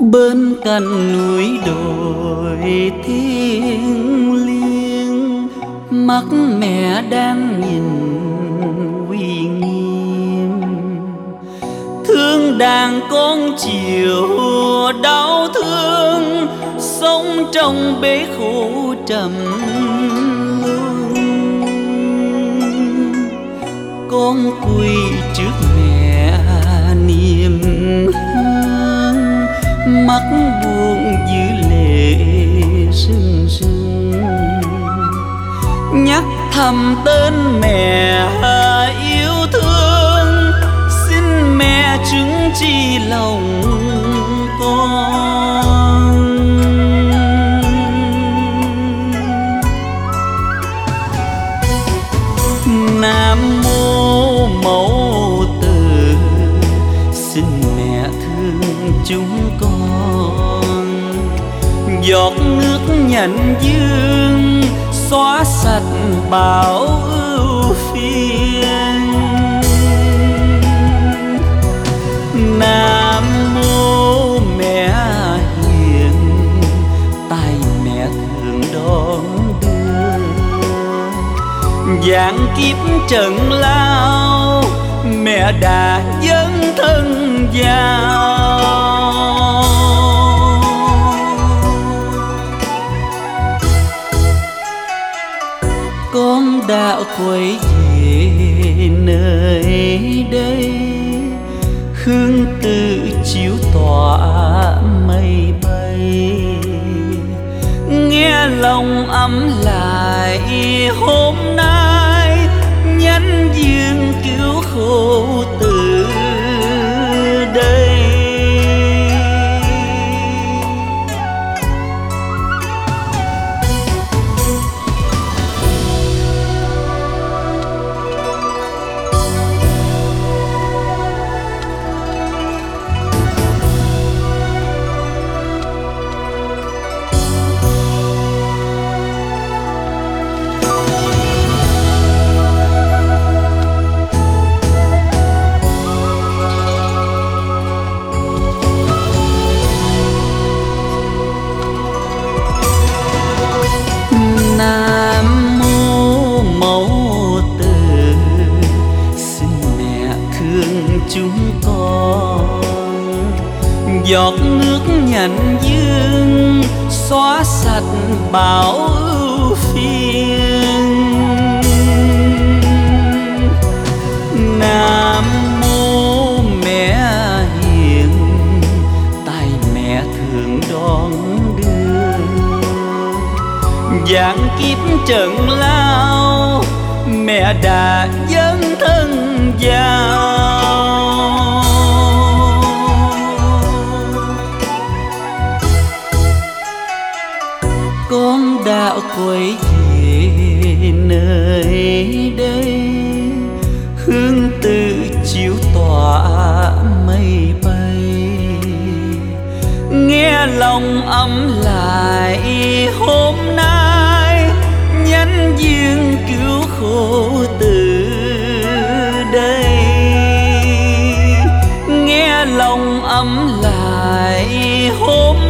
Bên cạnh núi đồi thiêng liêng, mắt mẹ đang nhìn uy nghiêm. Thương đàn con chiều đau thương, sống trong bể khổ trầm lương. Con quỳ trước mẹ niềm hương, mắt buồn dư lệ rưng rưng. Nhắc thầm tên mẹ yêu thương, xin mẹ chứng chi lòng con. Nam mô Mẫu Từ, xin mẹ thương chúng con. Giọt nước nhận dương, xóa sạch bão ưu phiền. Nam mô Mẹ Hiền, tay mẹ thường đón đưa. Giảng kiếp trần lao, mẹ đã dấn thân vào. Con đã quay về nơi đây, hương tự chiếu tỏa mây bay. Nghe lòng ấm lại hôm nay, nhánh dương cứu khổ từ đây. Nam mô Mẫu Từ, xin mẹ thương chúng con. Giọt nước nhận dương, xóa sạch bão ưu phiền. Nam mô Mẹ Hiền, tay mẹ thường đón đưa. Giảng kiếp trần lao, mẹ đã dấn thân vào. Con đã quay về nơi đây, hương tự chiếu tỏa mây bay. Nghe lòng ấm lại hôm nay, nhánh dương cứu khổ từ đây. Nghe lòng ấm lại hôm